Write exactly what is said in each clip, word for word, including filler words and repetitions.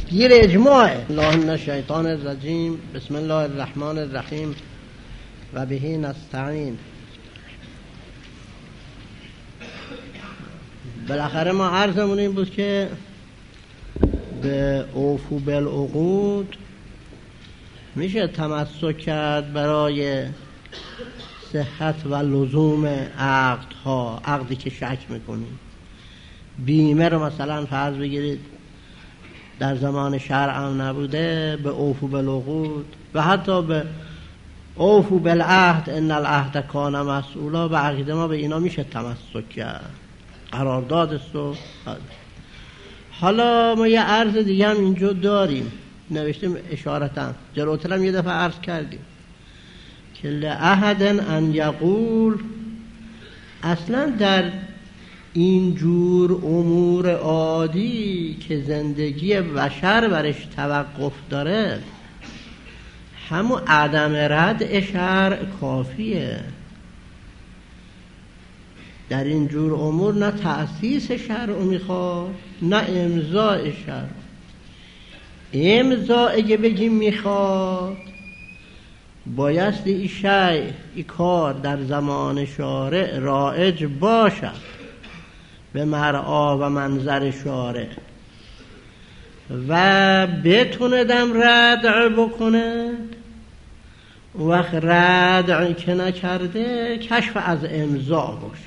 گیر اجماع. الله من الشیطان الرجیم. بسم الله الرحمن الرحیم و بهی نستعین. بالاخره ما عرضمون این بود که به اوفو بالعقود میشه تمسک کرد برای صحت و لزوم عقدها، عقدی که شک میکنیم. بیمه رو مثلا فرض بگیرید در زمان شرع هم نبوده، به اوفو بالعقود و حتی به اوفو بالعهد ان العهد کان مسئولا، به عقیده ما به اینا میشه تمسک کرد، قرارداد است. و حالا ما یه عرض دیگه هم اینجا داریم، نوشتیم اشارتاً، جلوتر هم یه دفعه عرض کردیم که لأحد ان یقول، اصلا در این جور امور عادی که زندگی بشر برش توقف داره، همون عدم ردع شرع کافیه. در این جور امور نه تأسیس شرع میخواد نه امضاء شرع. امضاء اگه بگیم میخواد، بایستی این شیء، این کار در زمان شارع رایج باشد به مرعا و منظر شارع و بتونه دم ردع بکنه. وقت ردع که نکرده کشف از امضا باشه.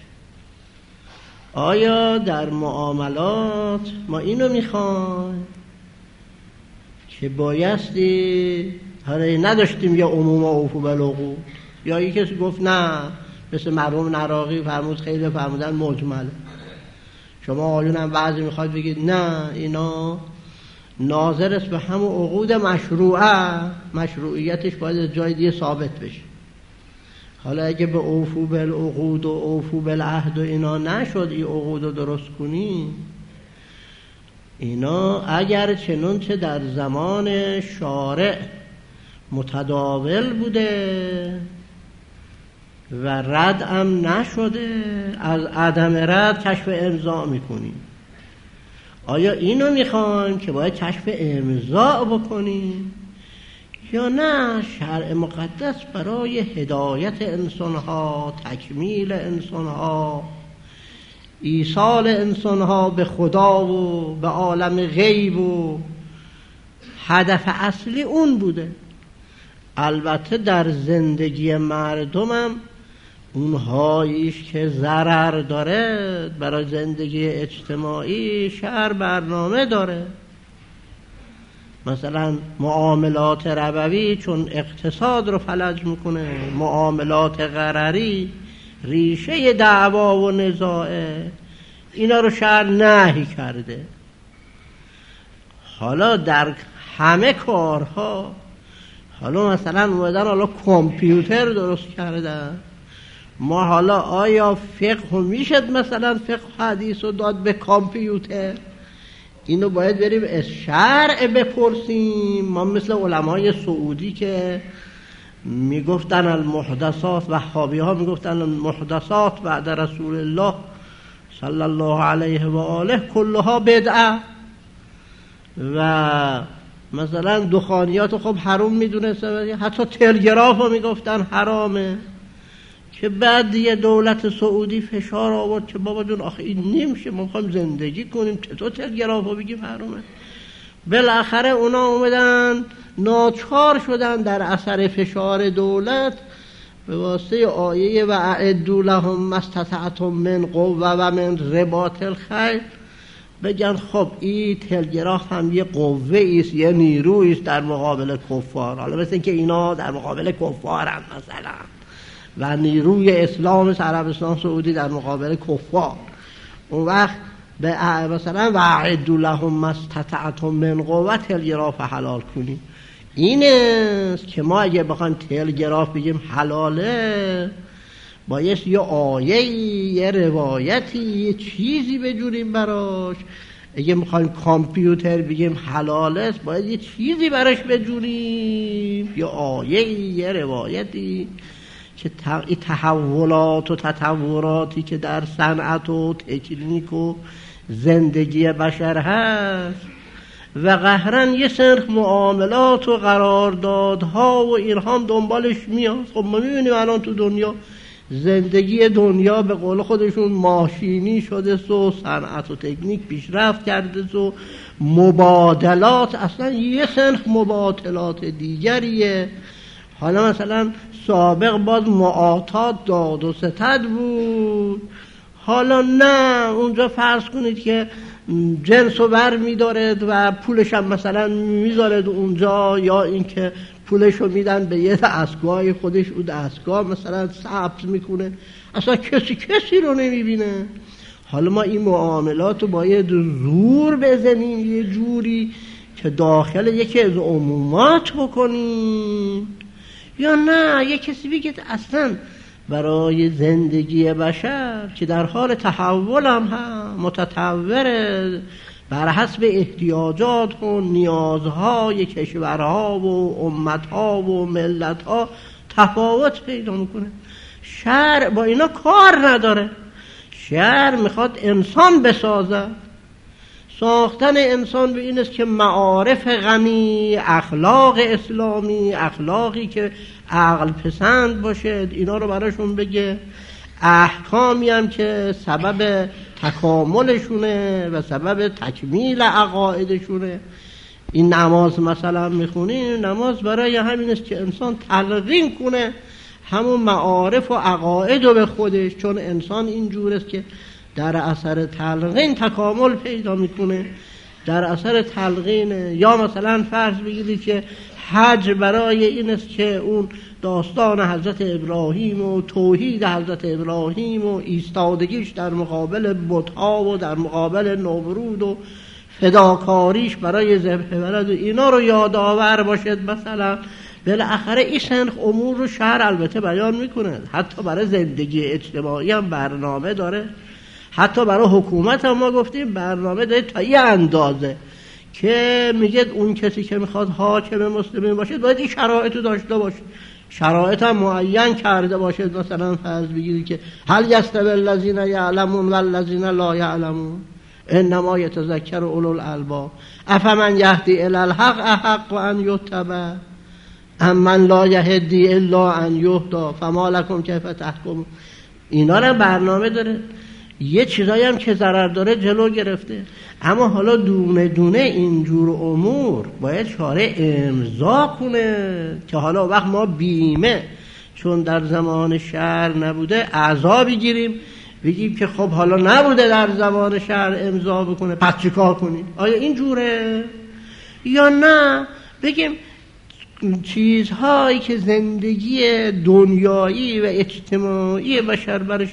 آیا در معاملات ما اینو میخوایم که بایستی حالا نداشتیم یا عموم اوفو بالعقود، یا یک کسی گفت نه، مثل مرحوم نراقی فرمود خیلی فرمودن مجمله. شما آیون هم بعضی میخواید بگید نه، اینا ناظر است به همون عقود مشروعه، مشروعیتش باید جای دیگه ثابت بشه. حالا اگه به اوفو بالعقود و اوفو بالعهد و اینا نشد این عقود رو درست کنی، اینا اگر چنانچه در زمان شارع متداول بوده و رد هم نشده، از عدم رد کشف امضا میکنیم. آیا اینو میخوایم که باید کشف امضا بکنیم یا نه شرع مقدس برای هدایت انسانها، تکمیل انسانها، ایصال انسانها به خدا و به عالم غیب و هدف اصلی اون بوده. البته در زندگی مردمم اونهاییش که ضرر داره برای زندگی اجتماعی شرع برنامه داره. مثلا معاملات ربوی چون اقتصاد رو فلج میکنه، معاملات غرری ریشه دعوا و نزاعه، اینا رو شرع نهی کرده. حالا در همه کارها، حالا مثلا اومدن حالا کامپیوتر درست کردن، ما حالا آیا فقه میشد مثلا فقه حدیث رو داد به کامپیوتر؟ اینو باید بریم از شرع بپرسیم. ما مثل علمای سعودی که میگفتن المحدثات، وهابی ها میگفتن المحدثات بعد رسول الله صلی الله علیه و آله کلها بدعه، و مثلا دخانیات خب حرام میدونستن، حتی تلگراف ها میگفتن حرامه، که بعد یه دولت سعودی فشار آورد که بابا جون آخه این نمیشه، ما میخوایم زندگی کنیم، چطور تلگراف ها بگیم حرامه؟ بالاخره اونا اومدن ناچار شدن در اثر فشار دولت به واسطه آیه و اعدوا لهم ما استطعتم من قوة و من رباط الخیل بگن خب این تلگراف هم یه قوه ایست، یه نیروی است در مقابل کفار. حالا مثل اینکه اینا در مقابل کفارن مثلا، و نیروی اسلام عربستان سعودی در مقابل کفار. اون وقت به مثلا و اعدوا لهم ما استطعتم من قوة تلگراف حلال کنیم. این است که ما اگه بخوایم تلگراف بگیم حلاله، باید یه آیه، یه روایتی، یه چیزی بجوریم براش. اگه میخوایم کامپیوتر بگیم حلاله است، باید یه چیزی براش بجوریم، یه آیه، یه روایتی که تحولات و تطوراتی که در صنعت و تکنیک و زندگی بشر هست، و قهرن یه سرخ معاملات و قراردادها و اینها هم دنبالش میاد. خب ما میبینیم الان تو دنیا زندگی دنیا به قول خودشون ماشینی شده و صنعت و تکنیک پیشرفت کرده و مبادلات اصلا یه سنخ مبادلات دیگریه. حالا مثلا سابق باز معاطات داد و ستد بود، حالا نه، اونجا فرض کنید که جنس رو بر می‌دارد و پولش هم مثلا میذارد اونجا، یا اینکه پولش رو میدن به یه دستگاه خودش، اون دستگاه مثلا ثبت میکنه، اصلا کسی کسی رو نمیبینه. حالا ما این معاملات رو باید زور بزنیم یه جوری که داخل یکی از عمومات بکنیم، یا نه یه کسی بگه اصلا برای زندگی بشر که در حال تحول هم هم متطوره بر حسب احتیاجات و نیازهای کشورها و امتها و ملتها تفاوت پیدا میکنه. شرع با اینا کار نداره، شرع میخواد انسان بسازه. ساختن انسان به این است که معارف غنی، اخلاق اسلامی، اخلاقی که عقل پسند باشد، اینا رو براشون بگه، احکامی هم که سبب تکاملشونه و سبب تکمیل عقایدشونه. این نماز مثلا میخونیم، نماز برای همین است که انسان تلقین کنه همون معارف و عقاید رو به خودش، چون انسان اینجور است که در اثر تلقین تکامل پیدا میکنه. در اثر تلقین، یا مثلا فرض بگیرید که حج برای این است که اون داستان حضرت ابراهیم و توحید حضرت ابراهیم و ایستادگیش در مقابل بت‌ها و در مقابل نمرود و فداکاریش برای ذبح ولد و اینا رو یادآور باشد. مثلا بالاخره این سنخ امور رو شرع البته بیان میکنه، حتی برای زندگی اجتماعی هم برنامه داره، حتی برای حکومت هم ما گفتیم برنامه داره تا یه اندازه که میگه اون کسی که میخواد حاکم مسلمین باشه باید این شرایط رو داشته باشه، شرایط هم معین کرده باشه. مثلا فرض بگیری که هل یستوی الذین یعلمون والذین لا یعلمون انما یتذکر اولو الالباب افمن یهدی الی الحق احق ان یتبع امن لا یهدی الا ان یهدی فما لکم کیف تحکمون. اینا رو برنامه داره. یه چیزایی هم که ضرر داره جلو گرفته، اما حالا دونه دونه اینجور امور باید شارع امضا کنه که حالا وقت ما بیمه چون در زمان شرع نبوده اعضا بگیریم بگیم که خب حالا نبوده در زمان شرع امضا بکنه پس چی کار کنیم؟ آیا اینجوره؟ یا نه بگیم چیزهایی که زندگی دنیایی و اجتماعی بشر برش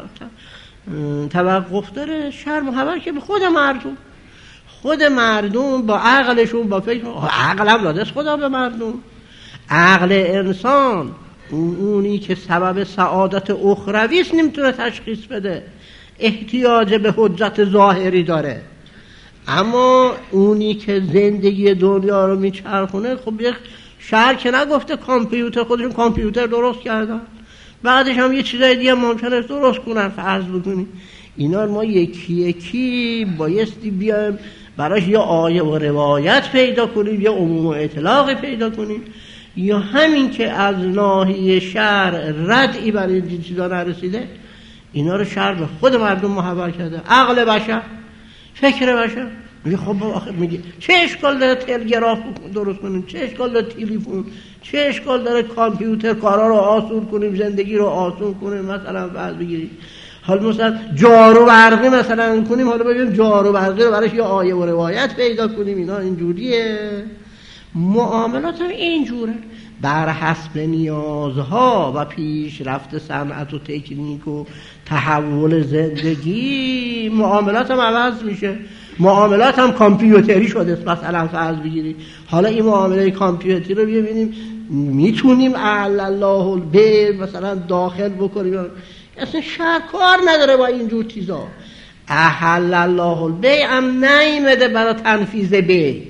توقف داره شرع محول که به خود مردم، خود مردم با عقلشون با فکر، عقل هم داده است خدا به مردم، عقل انسان اونی که سبب سعادت اخروی است نمیتونه تشخیص بده، احتیاج به حجت ظاهری داره. اما اونی که زندگی دنیا رو میچرخونه، خب یک شهر که نگفته کامپیوتر، خودشون کامپیوتر درست کردن، بعدش هم یه چیزای دیگه ممکنه درست کنن فرض بکنیم. اینا ما یکی یکی بایستی بیایم براش یا آیه و روایت پیدا کنیم یا عموم و اطلاق پیدا کنیم، یا همین که از ناحیه شرع ردی برای این چیزا نرسیده اینا رو شرع به خود مردم محول کرده. عقل بشر، فکر بشر میگه خب آخر میگه چه اشکال داره تلگراف درست کنیم، چه اشکال داره تلفن، چه اشکال داره کامپیوتر کارا رو آسون کنیم، زندگی رو آسون کنیم. مثلا بعد بگیریم حالا مثلا جارو برقی مثلا کنیم، حالا ببینیم جارو برقی رو براش یه آیه و روایت پیدا کنیم. اینا اینجوریه. معاملات هم اینجوره، بر حسب نیازها و پیشرفت صنعت و تکنیک و تحول زندگی معاملات هم عوض میشه. معاملات هم کامپیوتری شده. مثلا فرض بگیرید حالا این معامله کامپیوتری رو ببینیم میتونیم اعل الله البیع مثلا داخل بکنیم، اصلا شرع کار نداره با اینجور چیزا. احل الله البیع هم نیامده برای تنفیذ بیع.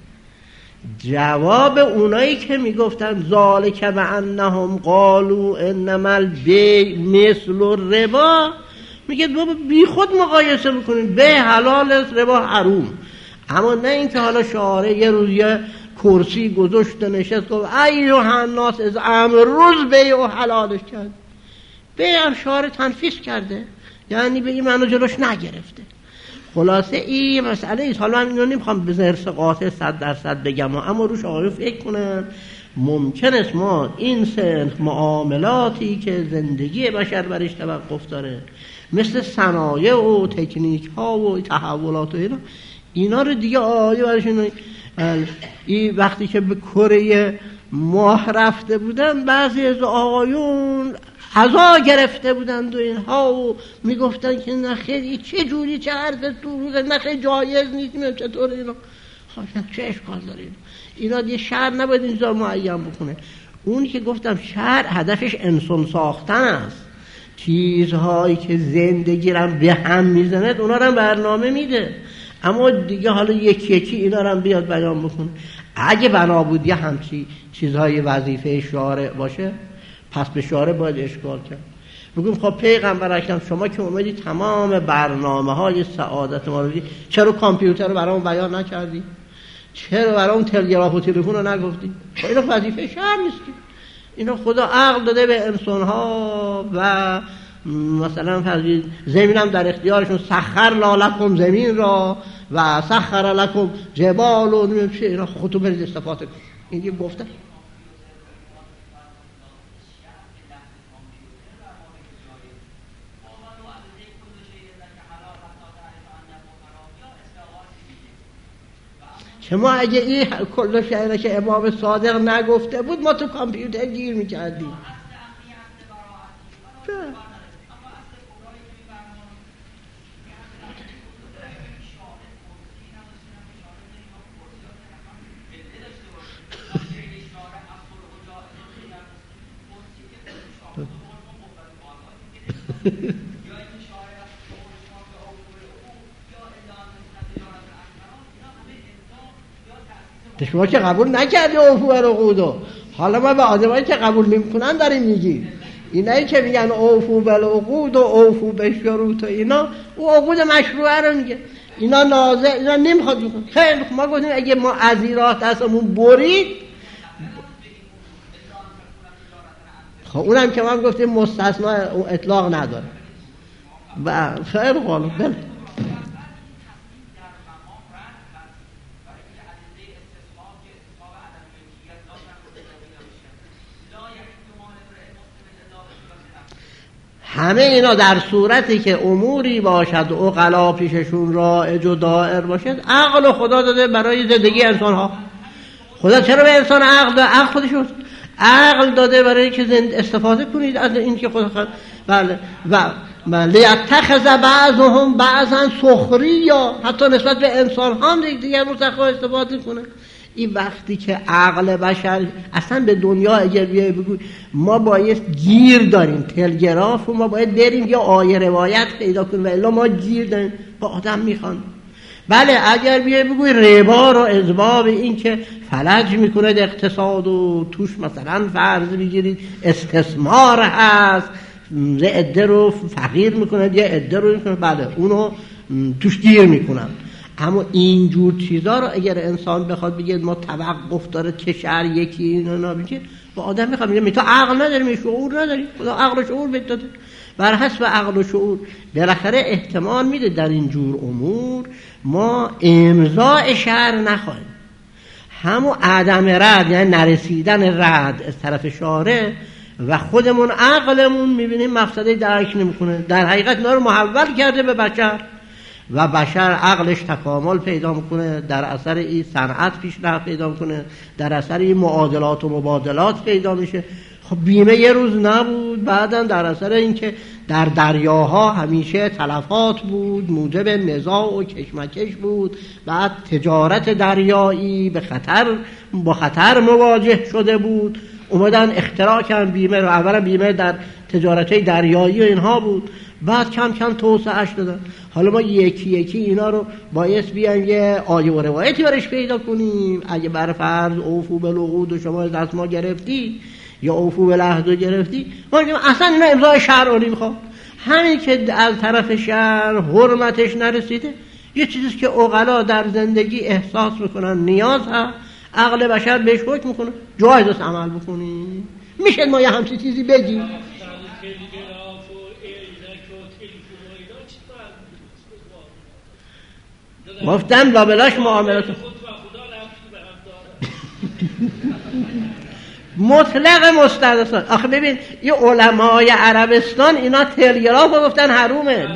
جواب اونایی که میگفتن ذالک و انهم قالوا انما البیع مثل الربا، میگه بابا بی خود مقایسه بکنیم، بیع حلال است ربا حرام. اما نه اینکه حالا شاعر یه روز یه کرسی گذاشت و نشست گفت ایها الناس از امروز بیع و حلالش کرد. بیع هم شاعر تنفیذ کرده، یعنی به این معنی جلوش نگرفته. خلاصه این مسئله ایست. حالا من اینو نمیخوام به زرس قاطع صد درصد بگم، اما روش آقایون فکر کنن ممکن است ما این سنخ معاملاتی که زندگی بشر برش توقف داره، مثل صنایع و تکنیک ها و تحولات و اینا اینا رو دیگه آقای برشون این وقتی که به کره ماه رفته بودن بعضی از آقایون عزا گرفته بودند و اینها و میگفتن که نخیر چه جوری چه حرف دروغه، نخیر جایز نیست، میگم چطور اینا چه اشکال داره اینا اینا دیگه شهر نباید اینجا معین بکنه. اونی که گفتم شهر هدفش انسان ساختن است، چیزهایی که زندگی رو به هم میزند اونا رو برنامه میده، اما دیگه حالا یکی یکی اینا رو بیاد بیان بکنه. اگه بنا بود یه همچی چیزهای وظیفه شارع باشه پس به شارع باید اشکال کرد. بگیم خب پیغمبر اکرم شما که اومدی تمام برنامه های سعادت ما رو بدی، چرا کامپیوتر رو برامون بیان نکردی؟ چرا برامون تلگراف و تلفن رو نگفتی؟ اینا وظیفه شهر نیست که. اینا خدا عقل داده به انسان ها و مثلا فرض زمین هم در اختیارشون، سخر لکم زمین را و سخر لکم جبال و نمیم چه، اینا خودتون برید استفاده کن. این دیگه گفته شما اگه این کل شعره که امام صادق نگفته بود ما تو کامپیوتر گیر میکردیم. شما که قبول نکردی اوفو و عقودو، حالا ما به آدمایی که قبول نمیکنن داریم میگیم. اینایی که میگن اوفو بالعقود و اوفو بالشروط و اینا، او عقود مشروعه رو میگه. اینا نازه اینا نمیخواد بکنه. خیلی ما گفتیم اگه ما از این راه دستمون برید، خب اونم که ما گفتیم مستثنا اطلاق نداره. و خیلی غالب بله همه اینا در صورتی که اموری باشد و عقلا پیششون رایج و دائر باشد. عقل خدا داده برای زندگی انسان ها. خدا چرا به انسان عقل داده؟ عقل خودشون عقل داده برای که زند استفاده کنید از این که خدا خد... بله و لیتخذ بعضهم بعضا سخریا، حتی نسبت به انسان ها دیگر مسخر استفاده کنه. این وقتی که عقل بشر اصلا به دنیا اگر بیای بگوی ما باید گیر داریم تلگراف و ما باید بریم یا آیه روایت پیدا کنیم و الا ما گیر داریم با آدم میخوان. بله اگر بیای بگوی ربا رو اسباب این که فلج میکنه اقتصاد و توش مثلا فرض بگیرید استثمار هست، یه عده رو فقیر میکنه یه عده رو میکنه، بله اونو توش گیر میکنن. اما اینجور چیزا رو اگر انسان بخواد بگه ما توقف داره که شهر یکی اینا نمیشه، با آدم میخواد میگه تو عقل نداری، شعور نداری، خدا عقل و شعور بهت داده. بر حسب عقل و شعور بالاخره احتمال میده در این جور امور ما امضاء شهر نخواهیم، همون عدم رد یعنی نرسیدن رد از طرف شارع و خودمون عقلمون میبینیم مفسده درک نمیکنه. در حقیقت اینا رو محول کرده به بشر و بشر عقلش تکامل پیدا میکنه، در اثر این صنعت پیشرفت پیدا میکنه، در اثر این معادلات و مبادلات پیدا میشه. خب بیمه یه روز نبود، بعداً در اثر اینکه در دریاها همیشه تلفات بود، موجب نزاع و کشمکش بود، بعد تجارت دریایی به خطر با خطر مواجه شده بود، اومدن اختراع کردن بیمه رو. اولا بیمه در تجارت دریایی و اینها بود، بعد کم کم توسعهش دادن. حالا ما یکی یکی اینا رو باید بیان یه آیه و روایتی برش پیدا کنیم. اگه بر فرض اوفو بالعقود و شما از ما گرفتی یا اوفو بالعهد گرفتی، ما میگیم اصلا اینا امضای شرع رو نمیخواد. همین که از طرف شرع حرمتش نرسیده یه چیزی که عقلا در زندگی احساس میکنن نیاز هست، عقل بشر بهش حکم میکنه جایز است عمل بکنی. میشه ما یه همچین چیزی بگیم؟ گفتم لابلاش معاملات مطلق مستدرسان. آخه ببین یه علمای عربستان اینا تلگراف رو گفتن حرومه.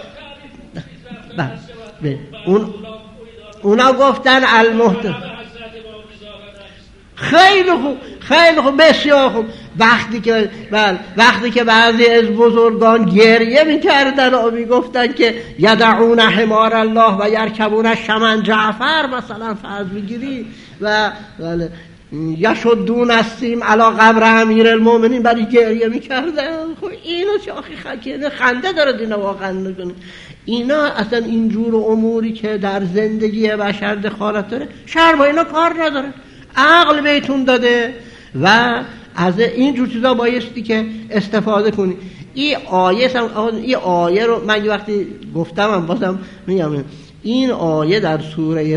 اون اونا گفتن المحتم. خیلی خوب، خیلی خوب، بسیار خوب. وقتی که بله وقتی که بعضی از بزرگان گریه میکردن و میگفتن که یدعون حمار الله و یرکبون شمن جعفر مثلا فرض بگیری و بله یشدون السیم علی قبر امیر المؤمنین، برای گریه میکردن. خب اینو چه آخی خکه خنده داره اینا واقعا نکنه. اینا اصلا اینجور اموری که در زندگی بشر دخالت داره شرع با اینا کار نداره، عقل بهتون داده و از این جور چیزا بایستی که استفاده کنی. این آیه این آیه رو من یه وقتی گفتم بازم میگم، این آیه در سوره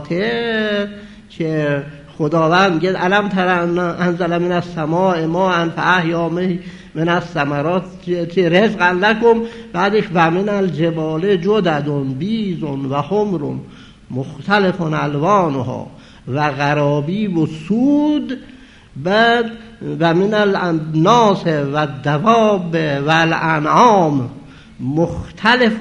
فاطر که خداوند میگه الم تر انزل من السماء ماء فاحیا من الثمرات رزقا لكم، بعدش و من الجبال جدد بیض و حمر مختلف الوانها و غرابیب و سود، بعد و من الناس و الدواب و الانعام مختلف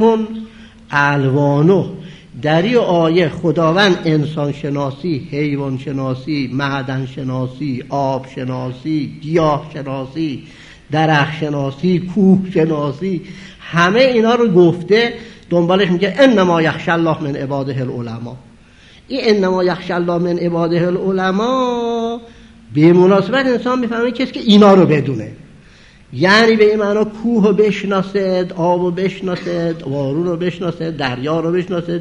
الوانه. در این آیه خداوند انسان شناسی، حیوان شناسی، معدن شناسی، آب شناسی، گیاه شناسی، درخت شناسی، کوه شناسی، همه اینا رو گفته. دنبالش میگه انما یخشی الله من عباده العلماء. این انما یخشی الله من عباده العلماء به مناسبت انسان میفهمه کسی که اینا رو بدونه، یعنی به این معنا کوه رو بشناسد، آب رو بشناسد، وارون رو بشناسد، دریا رو بشناسد،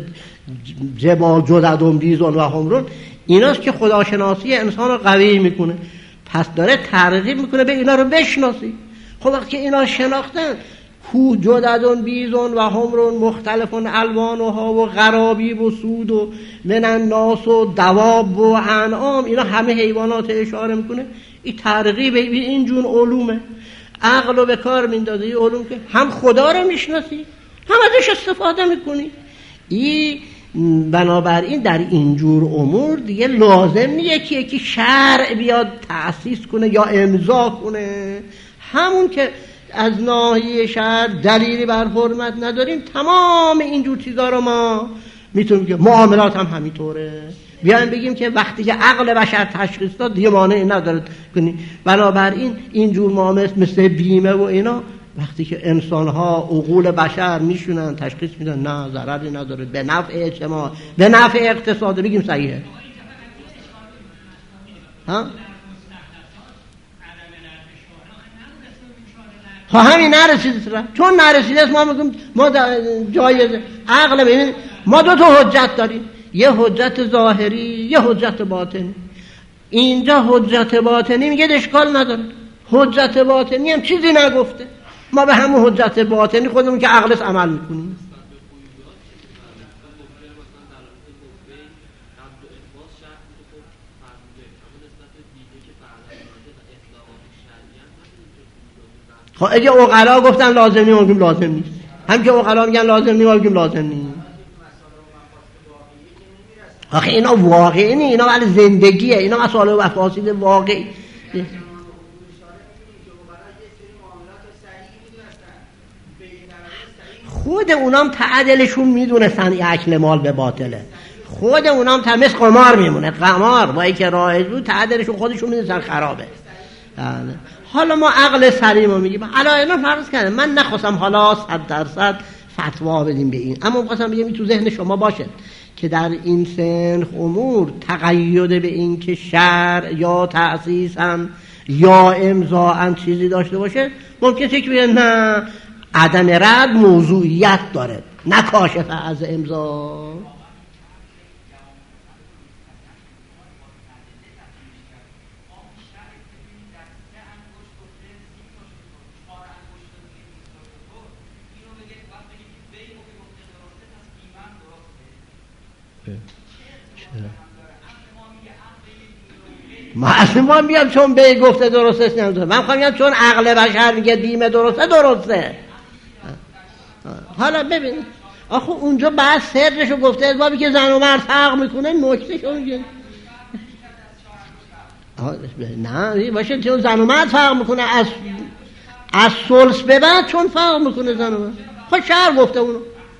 جبال جددون بیزون و حمرون. ایناست که خداشناسی انسان رو قوی میکنه. پس داره ترغیب میکنه به اینا رو بشناسی. خب وقتی که اینا شناختن، کوه جددون بیزون و حمرون مختلفون الوانها و غرابیب و سود و من الناس و دواب و انعام، اینا همه حیوانات اشاره میکنه. این ترغیب به این جون علومه. عقل رو به کار میندازه، این علوم که هم خدا رو میشناسی هم ازش استفاده میکنی. این بنابراین در اینجور امور دیگه لازم نیه که یکی شرع بیاد تأسیس کنه یا امضا کنه. همون که از ناحیه شرع دلیلی بر حرمت نداریم، تمام اینجور چیزا رو ما میتونیم که معاملات هم همینطوره بیایم بگیم که وقتی که عقل بشر تشخیص داد دیگه مانعی نداره کنی. بنابراین اینجور معاملات مثل بیمه و اینا وقتی که انسان‌ها عقول بشر میشونن تشخیص میدن نه ضرری نداره، به نفع اجتماع، به نفع اقتصاد، بگیم صحیحه. ها ها همین نرسیده، چون نرسیده است ما میگیم ما جایز عقل. ببین ما دو تا حجت داریم، یه حجت ظاهری یه حجت باطنی. اینجا حجت باطنی میگه اشکال نداره، حجت باطنی هم چیزی نگفته، ما به همون حجت باطنی خودمون که عقلش عمل میکنیم. خب اگه عقلا گفتن لازم نیست، ما بگیم لازم نیست. هم که عقلا میگن لازم نیست، ما بگیم لازم نیست. آخه اینا واقعی نیست، اینا ولی زندگیه، اینا مسائل و مفاسد واقعی. خود اونام تعادلشون میدونستن این اکل مال به باطله. خود اونام تمیز قمار میمونه، قمار با اینکه رایج بود تعادلشون خودشون میدونستن خرابه. حالا ما عقل سلیم رو میگیم. حالا اینا فرض کنه من نخواستم حالا صد درصد فتوا بدیم به این، اما میخواستم بگم تو ذهن شما باشه که در این سن امور تقید به این که شرع یا تأسیساً یا امضاءً چیزی داشته باشه، ممکنه فکر بگه نه عدم رد موضوعیت داره، نه کاشف از امضا. چرا ما اصلا ما میگم چون به گفته درسته نمیدونم، من میگم چون عقل بشر میگه دیم درسته درسته. حالا ببین آخه اونجا بعد سرشو گفته بابی که زن و مرد فرق میکنه، نکتهشو میگه نه باشه چون زن و مرد فرق میکنه، از از ثلث به بعد چون فرق میکنه زن و مرد، خود شعر گفته اونو.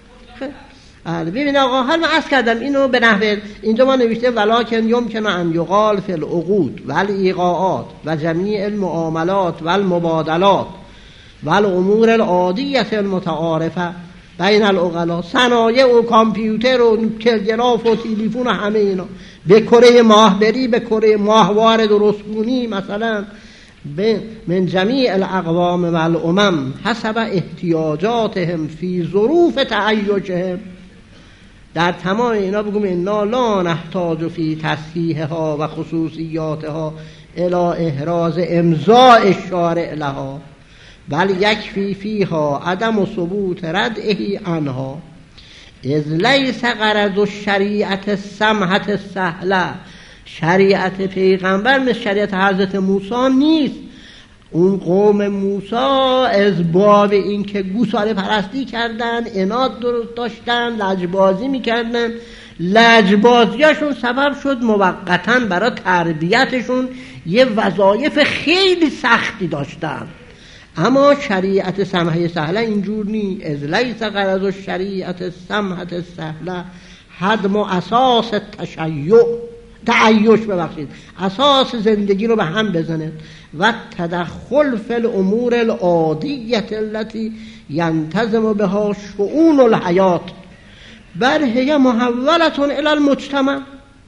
ببین آقا حال من عرض کردم اینو به نحوه اینجا ما نوشته ولکن یمکن ان یقال فی العقود والایقاعات و جمیع المعاملات والمبادلات والامور العادیه المتعارفه بین العقلاء، صنایع و کامپیوتر و تلگراف و تلفن و همه اینا، به کره ماه بری به کره ماهوار درستگونی مثلا من جمیع الاقوام والامم حسب احتیاجاتهم فی ظروف تعیشهم، در تمام اینا بگم انا لا نحتاج فی تصحیحها و خصوصیاتها الی احراز امضاء الشارع لها بل یکفی فیها عدم ثبوت ردعه عنها اذ لیس غرض الشریعت السمحة السهله، شریعت پیغمبر مثل شریعت حضرت موسی نیست. اون قوم موسی از باب این که گوساله پرستی کردن، عناد درست داشتن، لجبازی میکردن، لجبازیاشون سبب شد موقتاً برای تربیتشون یه وظایف خیلی سختی داشتن. اما شریعت سمحه سهله اینجور نی. از لیس غرض الشریعت السمحه السهله هدم اساس تشیع تعیش ببخشید اساس زندگی رو به هم بزنه و تدخل فی الامور العادیه التي ينتظم بها شؤون الحیات بل هي محولة الى المجتمع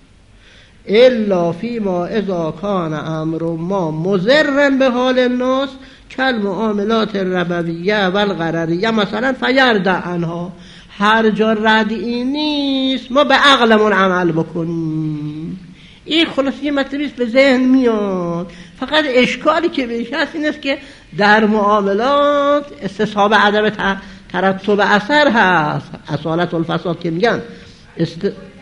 الا فيما اذا كان امر ما مضرا به حال الناس کالمعاملات الربویه و الغرریه مثلا فیرد عنها. هر جا ردعی نیست ما به عقلمون عمل بکنیم. این خلاصه یه مطلبیست به ذهن میاد، فقط اشکالی که بهش هست این است که در معاملات استصحاب عدم ترتب اثر هست، اصالت الفساد که میگن است...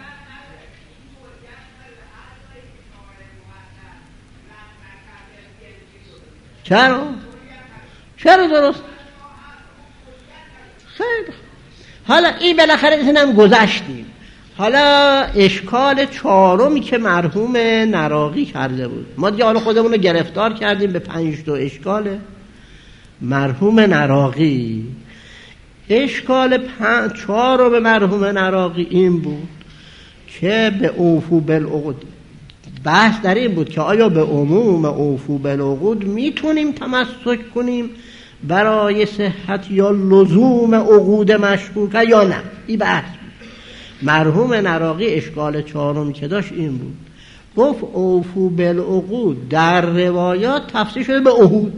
چرا؟ چرا درست؟ خیلی حالا این بالاخره اینم گذشتیم. حالا اشکال چهارمی که مرحوم نراقی کرده بود، ما دیگه حالا خودمون رو گرفتار کردیم به پنج تا اشکال مرحوم نراقی. اشکال پنج چهارم مرحوم نراقی این بود که به اوفو بالعقود، بحث در این بود که آیا به عموم اوفو بالعقود میتونیم تمسک کنیم برای صحت یا لزوم عقود مشکوکه یا نه. این بحث بود. مرحوم نراقی اشکال چهارم که داشت این بود، گفت اوفو بالعقود در روایات تفسیر شده به عهود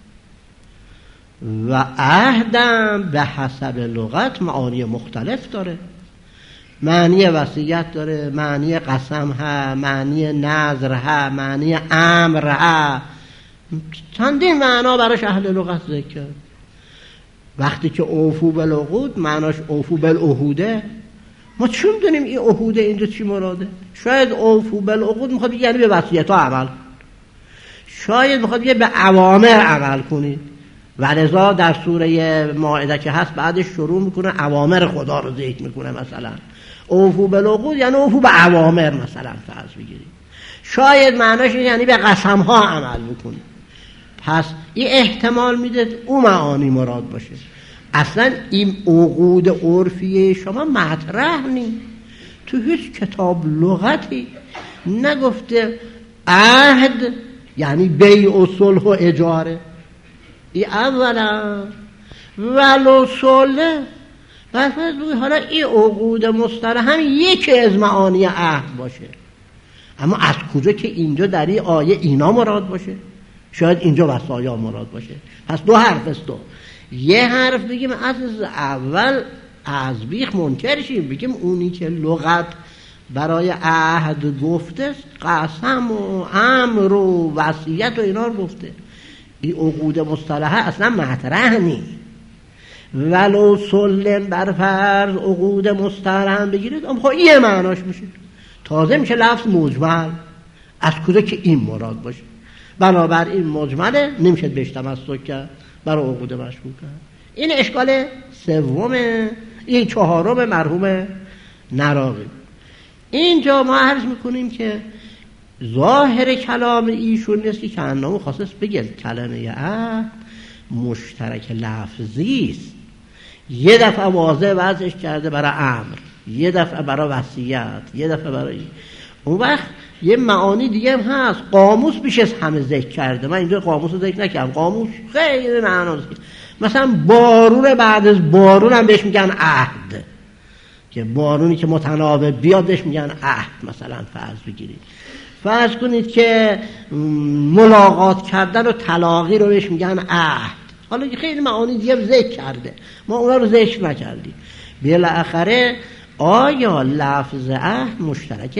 و عهدم به حسب لغت معانی مختلف داره. معنی وصیت داره، معنی قسم ها، معنی نذر ها، معنی امر ها، چندین معنا براش اهل لغت ذکر. وقتی که اوفو بالعقود معناش اوفو بالعهوده، ما چون دونیم این عهوده اینجا چی مراده؟ شاید اوفو بالعقود میخواد یعنی به وصیت ها عمل، شاید میخواد یه به اوامر عمل کنید و لذا در سوره مائده که هست بعدش شروع میکنه اوامر خدا رو ذکر میکنه. مثلا اوفو بالعقود یعنی اوفو به اوامر مثلا فرض بگیرید. شاید معناش یعنی به قسم ها عمل بکنید. پس این احتمال میده اون معانی مراد باشه. اصلا این عقود عرفی شما مطرح نیست تو هیچ کتاب لغتی. نگفته عهد یعنی بیع و صلح و اجاره، این اولا ولو صلح. پس حالا این عقود مصطلح هم یکی از معانی عهد باشه، اما از کجا که اینجا در این آیه اینا مراد باشه؟ شاید اینجا وصایا مراد باشه. پس دو حرف است. دو یه حرف بگیم از اول از بیخ منکر شیم، بگیم اونی که لغت برای عهد گفته قسم و امر و وصیت و اینا رو گفته. این عقود مصطلحه اصلا مطرح نیست. ولو سلم بر فرض عقود مسترهم بگیرید، اما خب این معناش میشه. تازه میشه لفظ مجمل، از کجا که این مراد باشه. بنابراین مجمله نمیشه بهش تمسک کرد، برای عقود مشروع کرد. این اشکال سومه. این چهارم مرحوم نراقی. اینجا ما عرض میکنیم که ظاهر کلام ایشون نیست که انامو خاصش بگه کلمه عهد مشترک لفظی است. یه دفعه واضح وضعش کرده برای امر، یه دفعه برای وصیت، یه دفعه برای این. اون وقت یه معانی دیگه هم هست. قاموس بیش از همه ذکر کرده. من اینجا قاموس رو ذکر نکردم. قاموس خیلی معنا ذکر. مثلا بارون بعد از بارون هم بهش میگن عهد، که بارونی که متناوب بیاد بهش میگن عهد. مثلا فرض بگیرید، فرض کنید که ملاقات کردن و تلاقی رو بهش میگن عهد. حالا خیلی معانی دیگه ذکر کرده، ما اونا رو ذکر نکردیم. بالاخره آیا لفظ عهد مشترک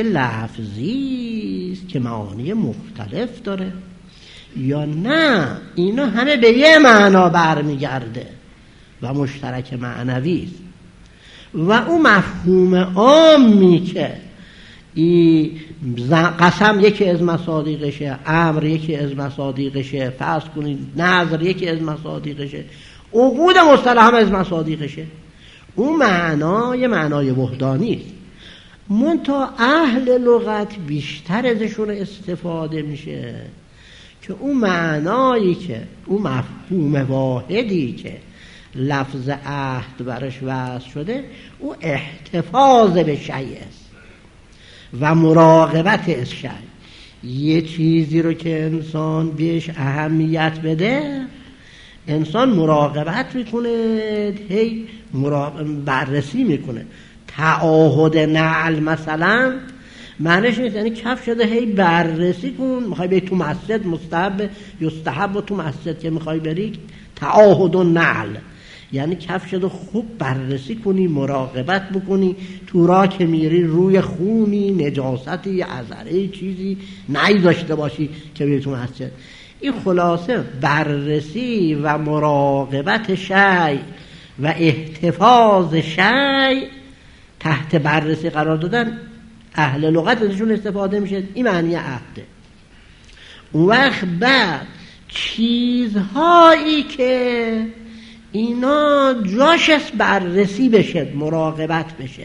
لفظی است که معانی مختلف داره یا نه اینا همه به یه معنا برمیگرده و مشترک معنوی است؟ و اون مفهوم عامی که ای قسم یکی از مصادیقشه، امر یکی از مصادیقشه، فرض کنید نظر یکی از مصادیقشه، عقود مصطلح هم از مصادیقشه، اون معنای معنای وحدانی است. منتها اهل لغت بیشتر ازشون استفاده میشه که اون معنایی که اون مفهوم واحدی که لفظ عهد برش وضع شده او احتفاظ به شیء است و مراقبت از شیء. یه چیزی رو که انسان بهش اهمیت بده انسان مراقبت میکنه، هی مراقب بررسی میکنه. تعاهد نعل مثلا معنیش نیست یعنی کف شده هی بررسی کن، میخوای بری تو مسجد مستحب یستحب و تو مسجد که میخوای بری تعاهد نعل یعنی کف شده خوب بررسی کنی، مراقبت بکنی، تو راه که میری روی خونی نجاستی عذره چیزی نعی داشته باشی که بری تو مسجد. این خلاصه بررسی و مراقبت شیء و احتفاظ شیء تحت بررسی قرار دادن اهل لغت ازشون استفاده میشه. این معنی عهده. اون وقت بعد چیزهایی که اینا جاش است بررسی بشه، مراقبت بشه،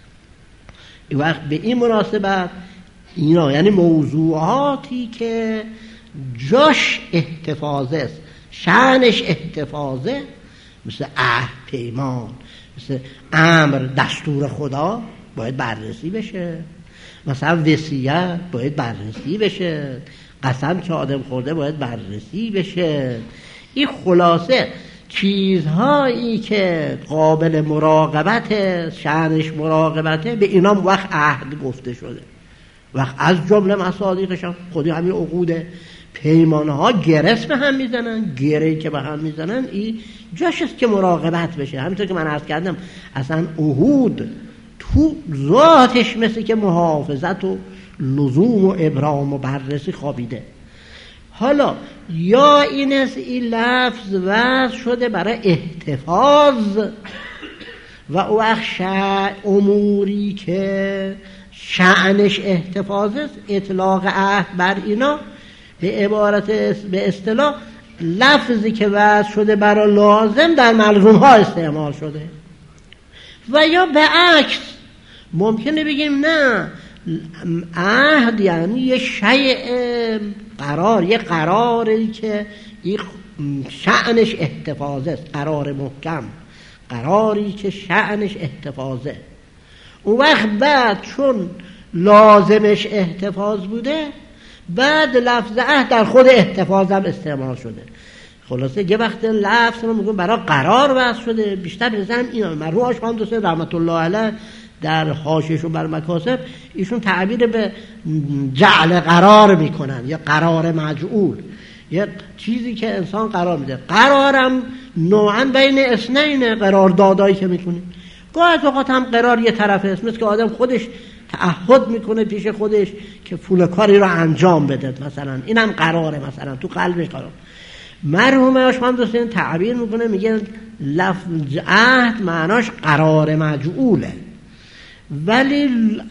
این وقت به این مناسبت اینا یعنی موضوعاتی که جاش احتفاظه است، شأنش احتفاظه، مثل عهد پیمان، مثل امر دستور خدا باید بررسی بشه، مثلا وصیت باید بررسی بشه، قسم که آدم خورده باید بررسی بشه. این خلاصه چیزهایی که قابل مراقبت شأنش مراقبته به اینا وقت عهد گفته شده. وقت از جمله مصادیقش هم خودی همین عقوده پیمانها گرس به هم میزنن، گرهی که به هم میزنن این جاش است که مراقبت بشه. همینطور که من عرض کردم اصلا عهود تو ذاتش مثل که محافظت و لزوم و ابرام و بررسی خوابیده. حالا یا این است این لفظ وضع شده برای احتفاظ و او اخشع اموری که شأنش احتفاظ است، اطلاق عهد بر اینا به عبارت به اصطلاح لفظی که وضع شده برای لازم در ملزوم ها استعمال شده. و یا به عکس ممکنه بگیم نه عهد یعنی یه شیء قرار، یه قراری که این شأنش احتفاظه است، قرار محکم، قراری که شأنش احتفاظه. اون وقت بعد چون لازمش احتفاظ بوده بعد لفظ عهد در خود احتفاظ هم استعمال شده. خلاصه یه وقت لفظ رو میگم برای قرار وضع شده. بیشتر بزنم اینا مرحوم آشخان دوسته رحمت الله علیه در حاشیه‌شون بر مکاسب ایشون تعبیر به جعل قرار میکنن یا قرار مجعول، یه چیزی که انسان قرار میده. قرارم نوعا بین اثنین قرار دادایی که میکنیم. گاهی اوقات هم قرار یه طرفه است، مثل که آدم خودش تعهد میکنه پیش خودش که فلان کاری رو انجام بده مثلا، اینم قراره مثلا تو قلبش قرار. مرحوم آشمند حسین تعبیر میکنه، میگه لفظ عهد معناش قرار مجعوله، ولی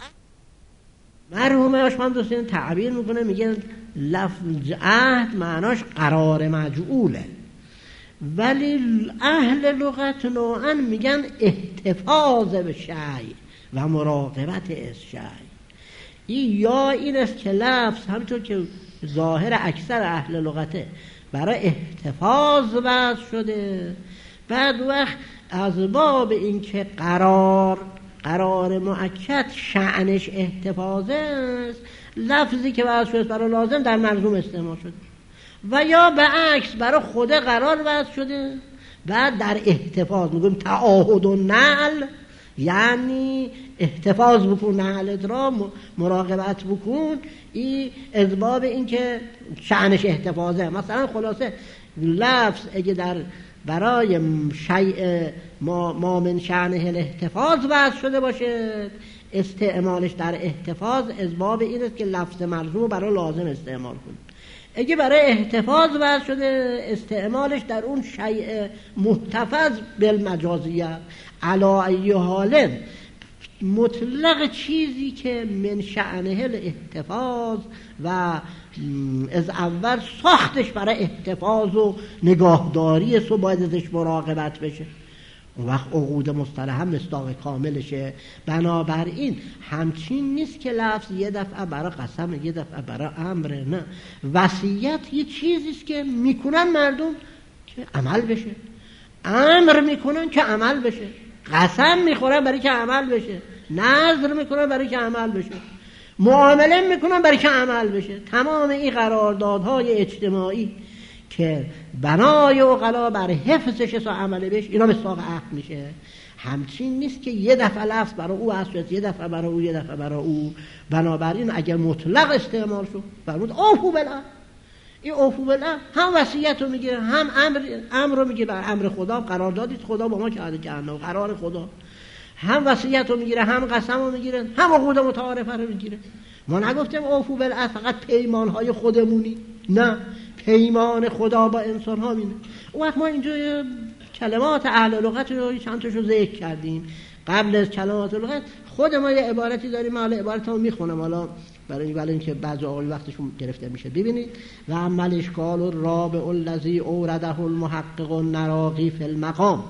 مرحوم آشمند حسین تعبیر میکنه، میگه لفظ عهد معناش قرار مجعوله، ولی اهل لغت نوعا میگن احتفاظ به شیء و مراقبت از شیء. این یا این است که لفظ همونطور که ظاهر اکثر اهل لغته برای احتفاظ وضع شده، بعد وقت از باب این که قرار قرار مؤکد شأنش احتفاظ است، لفظی که وضع شده برای لازم در ملزوم استعمال شده، و یا به عکس برای خود قرار وضع شده بعد در احتفاظ. میگیم تعاهد و نعل، یعنی احتفاظ بکن، نعلت را مراقبت بکن، این از باب این که شأنش احتفاظه. مثلا خلاصه لفظ اگه در برای شیء ما, ما من شأنه الاحتفاظ وضع شده باشه، استعمالش در احتفاظ از باب این است که لفظ ملزوم برای لازم استعمال کن. اگه برای احتفاظ وضع شده، استعمالش در اون شیء محتفظ بالمجازیه. علا ای حال مطلق چیزی که من شأنه الاحتفاظ و از اول ساختش برای احتفاظ و نگاهداری است و باید ازش مراقبت بشه، اون وقت عقود مصطلح هم مصداق کاملشه. بنابراین همچین نیست که لفظ یه دفعه برای قسم، یه دفعه برای امر. نه، وصیت یه چیزیست که میکنن مردم که عمل بشه، امر میکنن که عمل بشه، قسم میخورن برای که عمل بشه، نذر میکنن برای که عمل بشه، معامله میکنن برای که عمل بشه. تمام این قراردادهای اجتماعی که بنای عقلا بر حفظش و عمل بهش، اینا مصداق عهد میشه. همچین نیست که یه دفعه لفظ برای او هست، یه دفعه برای او، یه دفعه برای او. بنابراین اگر مطلق استعمال شد فرمود اوفو بالعهد، این اوفو بالعهد هم وصیت رو میگیره، هم امر امر رو میگیره، بر امر خدا، قراردادی خدا با ما کرده که انه قرار خدا، هم وصیت رو میگیره، هم قسم رو میگیره، هم عقود متعارفه رو میگیره. ما نگفتیم اوفو بالعهد فقط پیمان های خودمونی، نه، پیمان خدا با انسان ها مینه. اون وقت ما اینجا کلمات اهل لغت رو چند تاشو ذکر کردیم. قبل از کلمات لغت خود ما یه عبارتی داریم، حالا عبارت رو میخونم حالا برای ولی اینکه بعضی اوقات وقتشون گرفته میشه. ببینید و عمل اشکال الرابع الذی اورده المحقق النراقی فی المقام.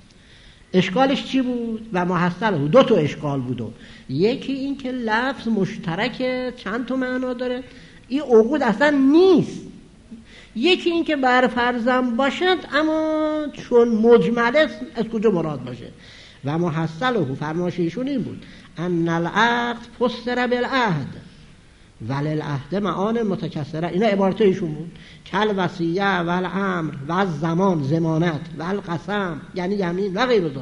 اشکالش چی بود؟ و محصله دو تا اشکال بود. یکی این که لفظ مشترک چند تا معنا داره، این عقود اصلا نیست. یکی این که بر فرضم باشد اما چون مجمله از کجا مراد باشه. و محصله فرمایش ایشون این بود ان العقد فسر بالعهد ولی العهد معان متکثره. اینا عبارت ایشون بود. کل وصیه و الامر و زمان ضمانت و القسم یعنی یمین و غیر ذلک.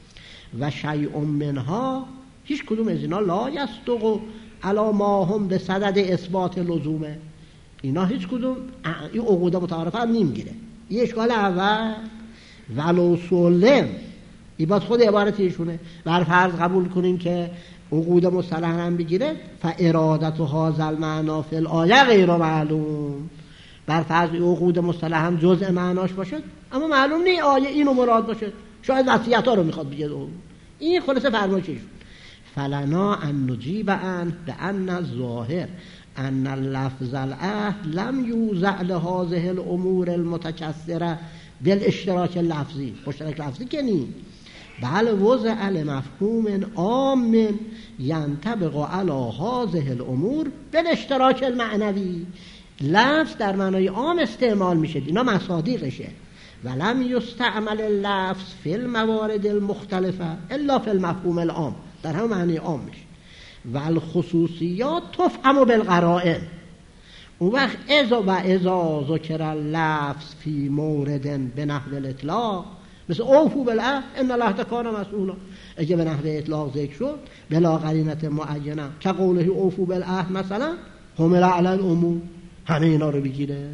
و شیء منها هیچ کدوم از اینا لا یصدق علی ما هم به صدد اثبات لزومه. اینا هیچ کدوم این عقود متعارفه هم نمیگیره. یه اشکال اول ولو سلم، این باید خود عبارت ایشونه. بر فرض قبول کنیم که عقود مصطلح هم بگیره، فارادت هذا المعنی فی الآیه غیر معلوم. بر فرض عقود مصطلح هم جزء معناش باشه اما معلوم نی آیه اینو مراد باشه، شاید وصیت ها رو میخواد بگه. این خلاصه فرمایش ایشون. فلنا ان نجیب ان بان الظاهر ان اللفظ العهد لم یوضع لهذه الامور المتکثره بالاشتراک اللفظی. مشترک لفظی که نی، بل وضع لمفهوم عام ینطبق علی هذه الامور بالاشتراک المعنوی. لفظ در معنای عام استعمال میشه، اینا مصادیقشه. ولم یستعمل اللفظ فی الموارد المختلفه الا فی المفهوم العام، در هم معنی عام میشه. و الخصوصیات تفهم بالقرائن. اون وقت اذا و اذا ذکر اللفظ فی مورد به نحو الاطلاق مثل اوفو بالعهد ان العهد کان مسئولا، اگه به نحو اطلاق ذکر شد بلا قرینه معینه که قوله اوفو بالعهد مثلا حمل علی العموم، همه اینا رو بگیره.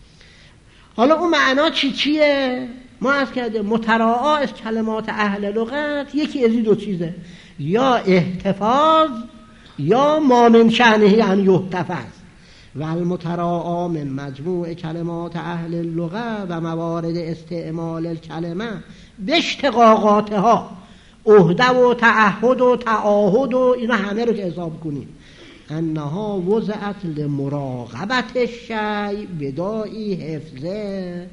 حالا اون معنا چی چیه؟ ما از کرده متراعا از کلمات اهل لغت یکی از این دو چیزه، یا احتفاظ یا ما من شأنه ان یحتفظ. و المتراعا من مجموع کلمات اهل اللغه و موارد استعمال الکلمه به اشتقاقاتها، عهده و تعهد و تعاهد و اینا همه رو که حساب کنیم، انها وضعت لمراقبت الشیء بداعی حفظه،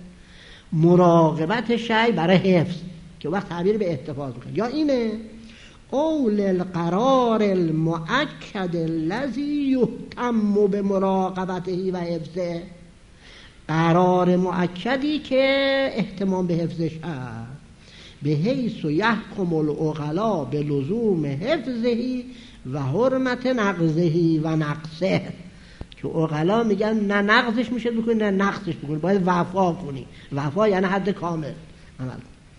مراقبت شیء برای حفظ که وقت تعبیر به احتفاظ میکنه، یا اینه اول القرار المؤکد الذی یهتم به مراقبته و حفظه، قرار مؤکدی که اهتمام به حفظش هست، به حیث یحکم العقلا به لزوم حفظه و حرمت نقضه و نقصه، که عقلا میگن نه نقضش میشه بکنی نه نقصش بکنی، باید وفا کنی، وفا یعنی حد کامل عمل.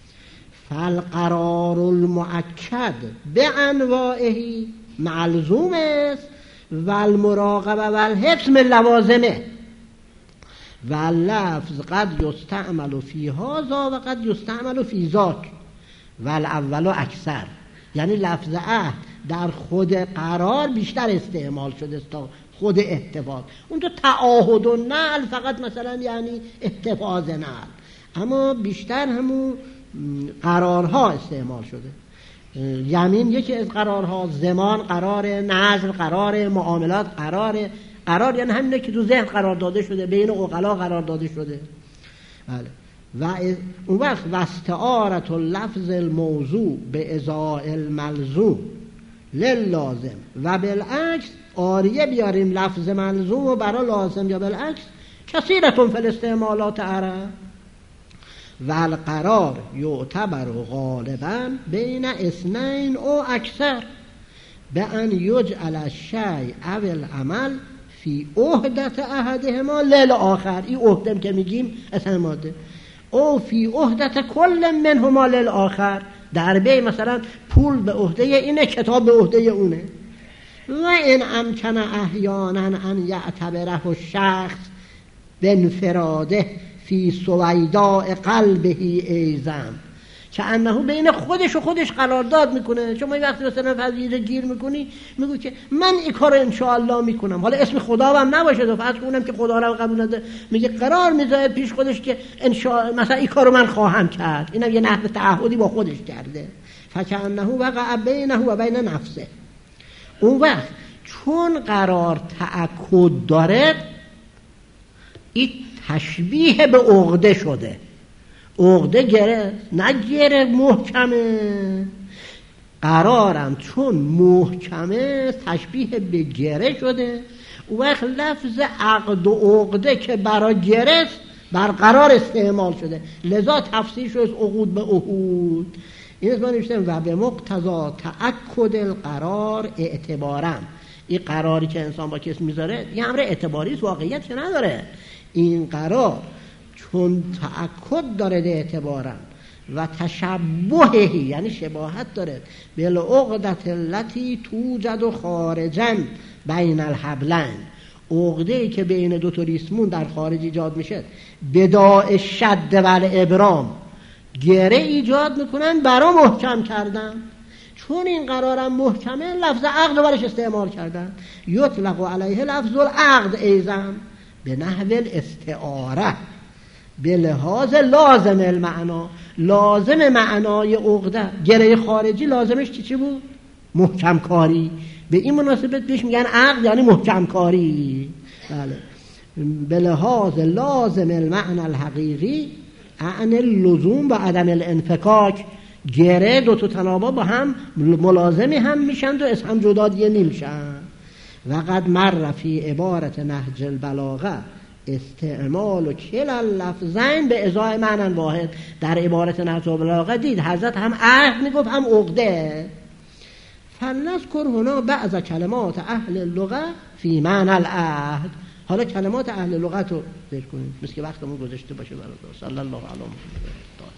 فالقرار المؤکد به انواعه ملزوم است و المراقبه و الحفظ من لوازمه، و لفظ قد یستعمل فی هذا و قد یستعمل فی ذاک و الاول اکثر، یعنی لفظ عهد در خود قرار بیشتر استعمال شده است تا خود احتفاظ. اون تو تعاهد و نعل فقط مثلا یعنی احتفاظ نعل، اما بیشتر همون قرارها استعمال شده. یمین یکی از قرارها، زمان قرار، نظر قرار، معاملات قرار. قرار یعنی همینه که تو ذهن قرار داده شده، بین عقلا قرار داده شده. بله. و اون وقت واستعارت اللفظ الموضوع به ازاء الملزوم للازم و بالعکس، آریه بیاریم لفظ ملزوم و برای لازم یا بالعکس، کثیرتون فی الاستعمالات عرب. و القرار یعتبر غالبا بین اثنین او اکثر به ان یجعل الشیء او العمل فی عهدت احدهما للآخر، این عهدم که میگیم اصلا ماده، او فی عهدت کل منهما للآخر، در بی مثلا پول به عهده اینه، کتاب به عهده اونه. و این امکن احیانا ان یعتبره الشخص بانفراده فی سویداء قلبه ایزم، که انه بین خودش و خودش قرارداد میکنه. شما این وقتی مثلا فضیله گیر میکنی میگو که من این کار انشاءالله میکنم، حالا اسم خدا هم نباشه تو فرض کنم که خدا رو قبول نداره، میگه قرار میذاره پیش خودش که انشاء مثلا این کارو من خواهم کرد، اینم یه نحو تعهدی با خودش کرده، فکأنه وقع بینه و بین نفسه. اون وقت چون قرار تأکد داره، این تشبیه به عقده شده، عقده گره نگره محکمه، قرارم چون محکمه تشبیه به گره شده. اون وقت لفظ عقد و عقده که برای گره بر قرار استعمال شده، لذا تفسیر شد عقود به عهود. این اسم نوشتم و به مقتضا تأکد القرار اعتبارم، این قراری که انسان با کس میذاره یه امر اعتباری است، واقعیت که نداره. این قرار چون تأکد داره اعتبارا و تشبهه یعنی شباهت داره بالعقدة التي توجد خارجا بین الحبلین، عقده‌ای که بین دو تا ریسمون در خارج ایجاد میشه، بداع شد و الابرام، گره ایجاد میکنن برای محکم کردن. چون این قرارم محکمه لفظ عقد برش استعمال کردن، یطلق علیه لفظ العقد ایزم به نحو الاستعاره به لحاظ لازم المعنا، لازم معنای عقده گره خارجی لازمش چی چی بود؟ محکم کاری. به این مناسبت بهش میگن عقد یعنی محکم کاری. بله. به لحاظ لازم المعنا الحقیقی عن اللزوم و عدم الانفکاک، گره دو تا تنابا با هم ملازمی هم میشن و از هم جدا دیگه نمیشن. و قد مر فی عبارت نهج البلاغه استعمال و کل اللفظین به ازای معنی واحد. در عبارت نهج البلاغه دید حضرت هم عهد میگفت هم عقده. فلنذکر هنا بعض کلمات اهل اللغه فی معنی العهد. حالا کلمات اهل لغت رو ذکر کنیم مثل که وقتمون گذشته باشه برای صلی الله علیه و